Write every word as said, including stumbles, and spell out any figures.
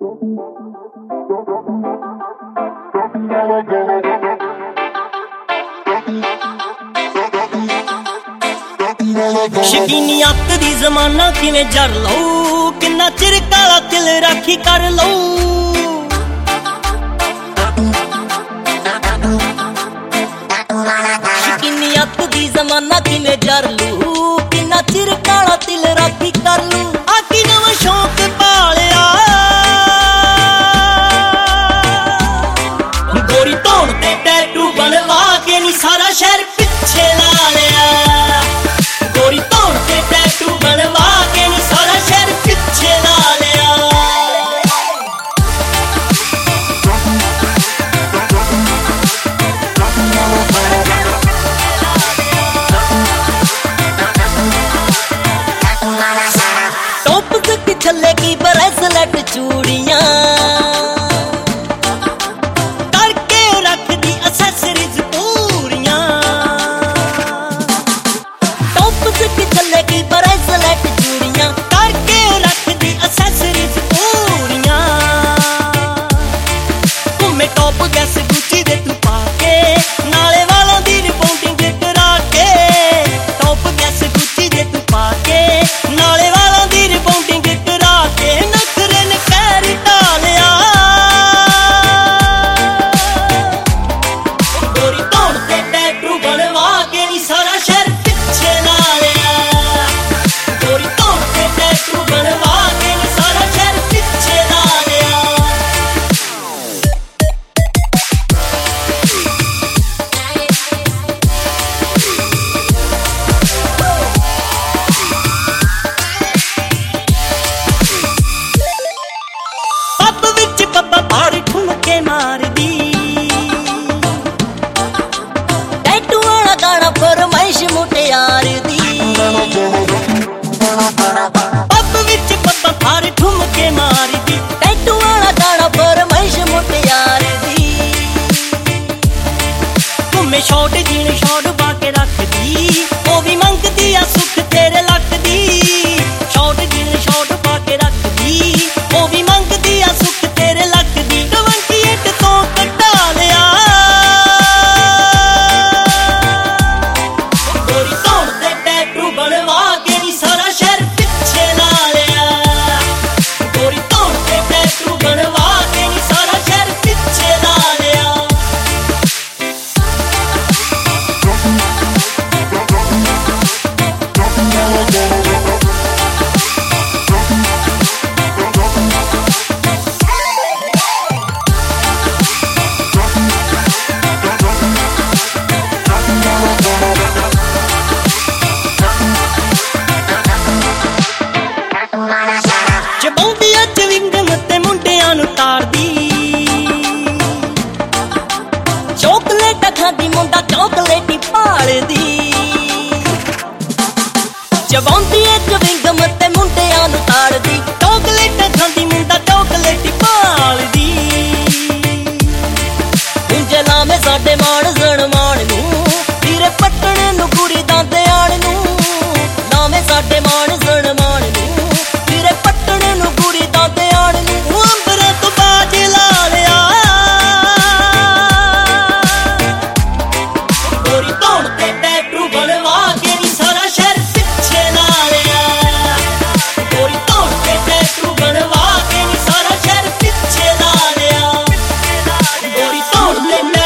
ਸ਼ਕੀਨੀ ਅੱਤ ਦੀ ਜ਼ਮਾਨਾ ਕਿਵੇਂ ਜਰ ਲਊ, ਕਿੰਨਾ ਚਿਰ ਕਾਲਾ ਦਿਲ ਰਾਖੀ ਕਰ ਲਊ। ਸ਼ਕੀਨੀ ਅੱਤ ਦੀ ਜ਼ਮਾਨਾ ਕਿਵੇਂ ਜਰ ਲਊ, ਕਿੰਨਾ ਚਿਰ ਕਾਲਾ ਦਿਲ ਰਾਖੀ ਕਰ ਲਊ। ਆ ਕੀ ਨਵਾਂ ਸ਼ੌਕ ਪਾਲਿਆ, ਗੋਰੀ ਧੌਣ ਤੇ ਟੈਟੂ ਬਣਵਾ ਕੇ ਨੀ ਸਾਰਾ ਸ਼ਹਿਰ ਪਿੱਛੇ ਲਾ ਲਿਆ। ਗੋਰੀ ਧੌਣ ਤੇ ਟੈਟੂ ਬਣਵਾ ਕੇ ਨੀ ਸਾਰਾ ਸ਼ਹਿਰ ਪਿੱਛੇ ਲਾ ਲਿਆ। ਟੋਪ ਤੱਕ ਚੱਲੇਗੀ ਬਰੈਸਲੈਟ ਚੂੜੀਆਂ, ਕਰਕੇ ਰੱਖਦੀ ਅਸੈਸਰੀਜ਼ ਪੂਰੀਆਂ। ਟੋਪ ਤੱਕ ਚੱਲੇਗੀ ਬਰੈਸਲੈਟ ਚੂੜੀਆਂ, ਕਰਕੇ ਰੱਖਦੀ ਅਸੈਸਰੀਜ਼ ਪੂਰੀਆਂ। ਘੁੰਮੇ ਟੋਪ ਗੈਸ ਗੁੱਚੀ ਦੇ ਤੂੰ ਪਾ ਕੇ, ਨਾਲੇ ਵਾਲਾਂ ਦੀ ਰਿਬੌਂਡਿੰਗ ਕਰਾ ਕੇ। ਟੋਪ ਗੈਸ ਗੁੱਚੀ ਦੇ ਤੂੰ ਪਾ ਕੇ, ਨਾਲੇ ਵਾਲਾਂ ਦੀ ਰਿਬੌਂਡਿੰਗ ਕਰਾ ਕੇ। ਨਖਰੇ ਨੇ ਕਹਿਰ ਢਾਲਿਆ, ਗੋਰੀ ਧੌਣ ਤੇ ਟੈਟੂ ਬਣਵਾ ਕੇ ਨੀ ਸਾਰਾ ਸ਼ਹਿਰ ਪਿੱਛੇ ਲਾ ਲਿਆ। ਗੋਰੀ ਧੌਣ ਤੇ ਟੈਟੂ ਬਣਵਾ ਕੇ ਨੀ ਸਾਰਾ ਸ਼ਹਿਰ ਪਿੱਛੇ ਲਾ ਲਿਆ। ਪੱਬ ਵਿੱਚ ਬੱਬਾ ਪਾੜ ਠੁਮਕੇ ਮਾਰਦੀ, ਟੈਟੂ ਵਾਲਾ ਗਾਣਾ ਫਰਮਾਇਸ਼ ਮੁਟਿਆਰ ਦੀ। ਪੱਬ ਵਿੱਚ ਬੱਬਾ ਪਾੜ ਠੁਮਕੇ ਮਾਰਦੀ, ਟੈਟੂ ਵਾਲਾ ਗਾਣਾ ਫਰਮਾਇਸ਼ ਮੁਟਿਆਰ ਦੀ। ਘੁੰਮੇ ਸ਼ੌਟ ਜੀਨ ਸ਼ੌਟ ਪਾ ਕੇ ਰੱਖਦੀ, ਉਹ ਵੀ ਮੰਗਦੀ ਆ ਸੁੱਖ ਤੇਰੇ ਲੱਕ ਦੀ। ਸ਼ੌਟ ਜੀਨ ਸ਼ੌਟ ਪਾ ਕੇ ਰੱਖਦੀ, ਉਹ ਵੀ ਮੰਗਦੀ ਆ ਸੁੱਖ ਤੇਰੇ ਲੱਕ ਦੀ। ਟਵੰਟੀ ਤੋਂ ਕਢਾ ਲਿਆ, ਗੋਰੀ ਧੌਣ ਤੇ ਟੈਟੂ ਬਣਵਾ ਕੇ ਨੀ ਸਾਰਾ ਸ਼ਹਿਰ ਪਿੱਛੇ ਲਾ ਲਿਆ। ਗੋਰੀ ਧੌਣ ਤੇ ਟੈਟੂ ਬਣਵਾ ਕੇ ਨੀ ਸਾਰਾ ਸ਼ਹਿਰ ਪਿੱਛੇ ਲਾ ਲਿਆ। ਚਬਾਉਂਦੀ ਆ ਚਵਿੰਗਮ ਤੇ ਮੁੰਡਿਆਂ ਨੂੰ ਤਾੜਦੀ, ਚੋਕਲੇਟ ਖਾਂਦੀ ਮੁੰਡਾ ਚੋਕਲੇਟੀ ਭਾਲਦੀ। ਚਬਾਉਂਦੀ ਆ ਚਵਿੰਗਮ ਤੇ ਮੁੰਡਿਆਂ ਨੂੰ ਤਾੜਦੀ, ਚੋਕਲੇਟ ਖਾਂਦੀ ਮੁੰਡਾ ਚੋਕਲੇਟੀ ਭਾਲਦੀ। ਉਂਝ ਲਾਵੇਂ ਸਾਡੇ ਮਾਣ ਜ਼ਣਮਾਣ ਨੂੰ, ਵੀਰੇ ਪੱਟਣ ਨੂੰ ਕੁੜੀ ਦਾਂਦੇ ਆਣ ਨੂੰ। ਲਾਵੇਂ ਸਾਡੇ ਮਾਣ ਜ਼ਣਮਾਣ ਨੂੰ, ਵੀਰੇ ਪੱਟਣ ਨੂੰ ਕੁੜੀ ਦਾਂਦੇ ਆਣ ਨੂੰ। ਅੰਬਰਾਂ ਤੋਂ ਬਾਜ ਲਾ ਲਿਆ, ਗੋਰੀ ਧੌਣ ਤੇ ਟੈਟੂ ਬਣਵਾ ਕੇ ਨੀ ਸਾਰਾ ਸ਼ਹਿਰ ਪਿੱਛੇ ਲਾ ਲਿਆ। ਗੋਰੀ ਧੌਣ ਤੇ ਟੈਟੂ ਬਣਵਾ ਕੇ ਨੀ ਸਾਰਾ ਸ਼ਹਿਰ ਪਿੱਛੇ ਲਾ ਲਿਆ। ਗੋਰੀ ਧੌਣ ਤੇ